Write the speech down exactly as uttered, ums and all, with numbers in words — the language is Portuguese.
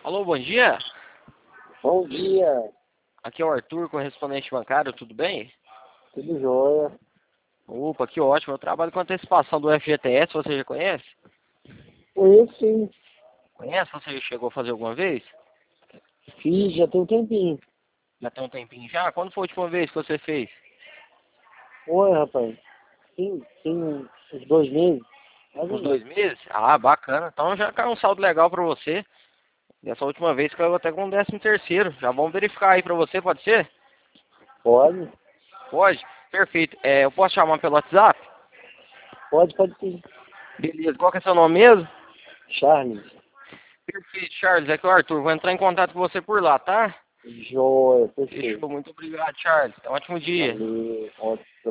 Alô, bom dia. Bom dia, Aqui é o Arthur, correspondente bancário, tudo bem? tudo jóia? Opa, que ótimo. Eu trabalho com antecipação do F G T S, você já conhece? Conheço sim, Conhece? Você já chegou a fazer alguma vez? fiz já tem um tempinho. Já tem um tempinho já? Quando foi a última vez que você fez? Oi, rapaz, sim, tem uns dois meses, mais ou Uns menos. dois meses? Ah, bacana. Então já caiu um saldo legal pra você. Dessa última vez caiu até com um décimo terceiro. Já vamos verificar aí pra você, pode ser? Pode? Pode? Perfeito. É, eu posso chamar pelo WhatsApp? Pode, pode sim. Beleza. Qual que é seu nome mesmo? Charles, Perfeito, Charles. É que o Arthur. Vou entrar em contato com você por lá, tá? jóia, perfeito. Fechou. Muito obrigado, Charles. Até um ótimo dia. Valeu, ótimo.